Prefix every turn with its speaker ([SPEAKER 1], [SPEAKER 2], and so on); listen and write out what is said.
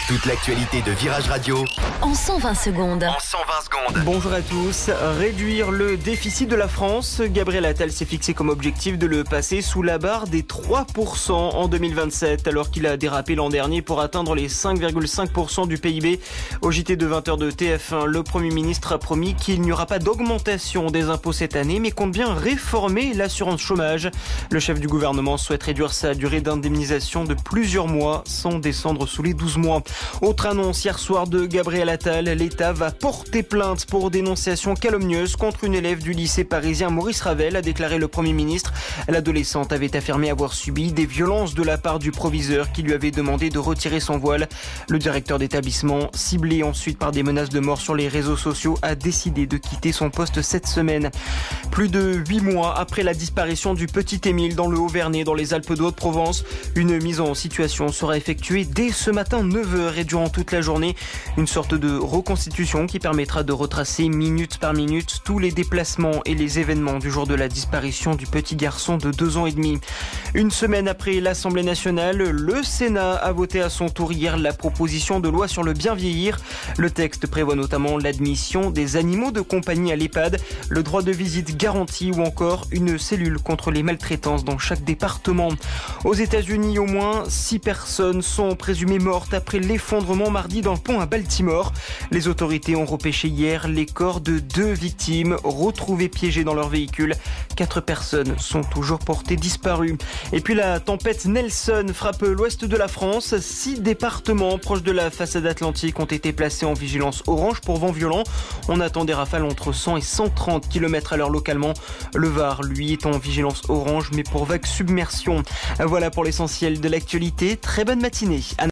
[SPEAKER 1] Toute l'actualité de Virage Radio
[SPEAKER 2] en 120 secondes.
[SPEAKER 3] Bonjour à tous. Réduire le déficit de la France. Gabriel Attal s'est fixé comme objectif de le passer sous la barre des 3% en 2027, alors qu'il a dérapé l'an dernier pour atteindre les 5,5% du PIB. Au JT de 20h de TF1, le Premier ministre a promis qu'il n'y aura pas d'augmentation des impôts cette année, mais compte bien réformer l'assurance chômage. Le chef du gouvernement souhaite réduire sa durée d'indemnisation de plusieurs mois, sans descendre sous les 12 mois. Autre annonce hier soir de Gabriel Attal, l'État va porter plainte pour dénonciation calomnieuse contre une élève du lycée parisien Maurice Ravel, a déclaré le Premier ministre. L'adolescente avait affirmé avoir subi des violences de la part du proviseur qui lui avait demandé de retirer son voile. Le directeur d'établissement, ciblé ensuite par des menaces de mort sur les réseaux sociaux, a décidé de quitter son poste cette semaine. Plus de 8 mois après la disparition du petit Émile dans le Haut-Vernay, dans les Alpes de Haute-Provence, une mise en situation sera effectuée dès ce matin 9h et durant toute la journée. Une sorte de reconstitution qui permettra de retracer minute par minute tous les déplacements et les événements du jour de la disparition du petit garçon de 2 ans et demi. Une semaine après l'Assemblée nationale, le Sénat a voté à son tour hier la proposition de loi sur le bien vieillir. Le texte prévoit notamment l'admission des animaux de compagnie à l'EHPAD, le droit de visite garanti ou encore une cellule contre les maltraitances dans chaque département. Aux États-Unis, au moins 6 personnes sont présumées mortes après l'effondrement mardi dans le pont à Baltimore. Les autorités ont repêché hier les corps de 2 victimes retrouvées piégées dans leur véhicule. 4 personnes sont toujours portées disparues. Et puis la tempête Nelson frappe l'ouest de la France. 6 départements proches de la façade atlantique ont été placés en vigilance orange pour vent violent. On attend des rafales entre 100 et 130 km à l'heure localement. Le Var, lui, est en vigilance orange mais pour vague submersion. Voilà pour l'essentiel de l'actualité. Très bonne matinée.